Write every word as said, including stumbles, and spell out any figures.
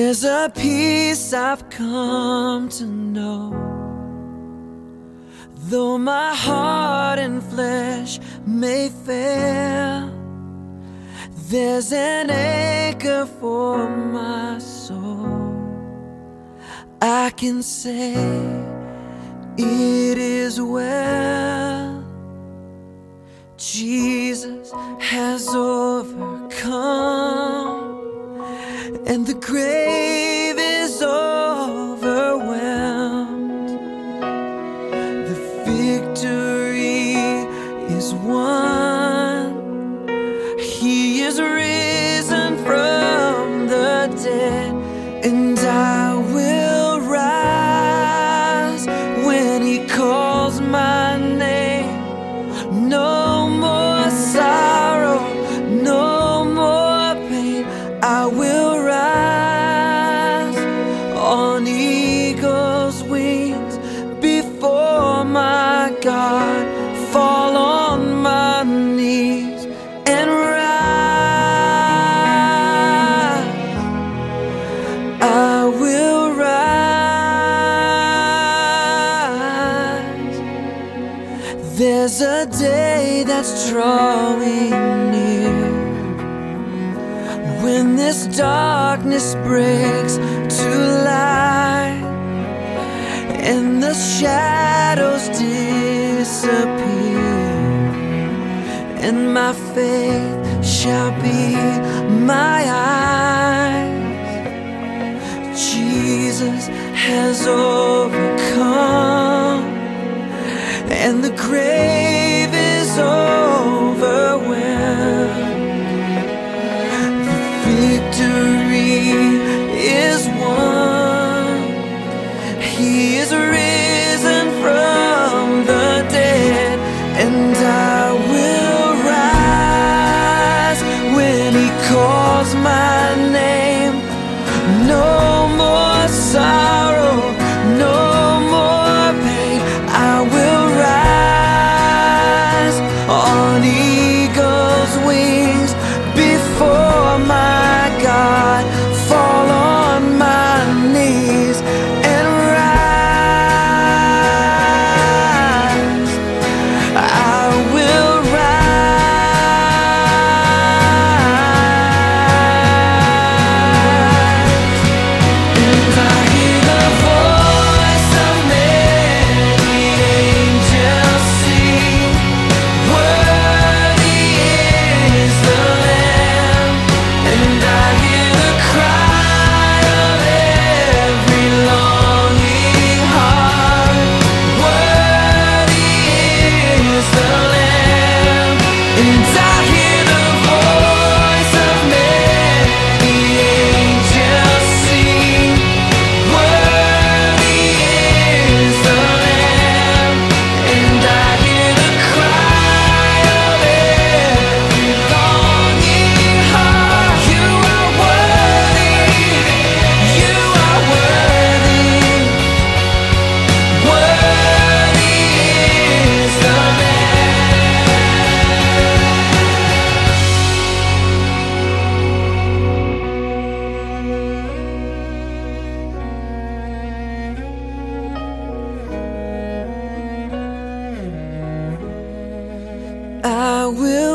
There's a peace I've come to know, though my heart and flesh may fail. There's an anchor for my soul. I can say it is well. Jesus has overcome, and the grave is overwhelmed. The victory is won. He is risen from the dead, and I will rise when He calls my name. No more sorrow, no more pain. I will rise on eagle's wings before my God, fall on my knees and rise. I will rise. There's a day that's drawing near, when this darkness breaks to light, and the shadows disappear, and my faith shall be my eyes. Jesus has overcome, and the grave is overwhelmed. Victory is won. He is risen from the dead, and I will rise when He calls my name. No more sorrow, no more pain. I will rise on eagle's wings before my God, fall on my knees and rise. I will rise. And I hear the voice of many angels sing, worthy is the Lamb. And I hear the cry of every longing heart, worthy is the Lamb. And I hear the voice of many angels sing, worthy is the Lamb. And I hear the cry of every longing heart, you are worthy, you are worthy, worthy is the Lamb. I will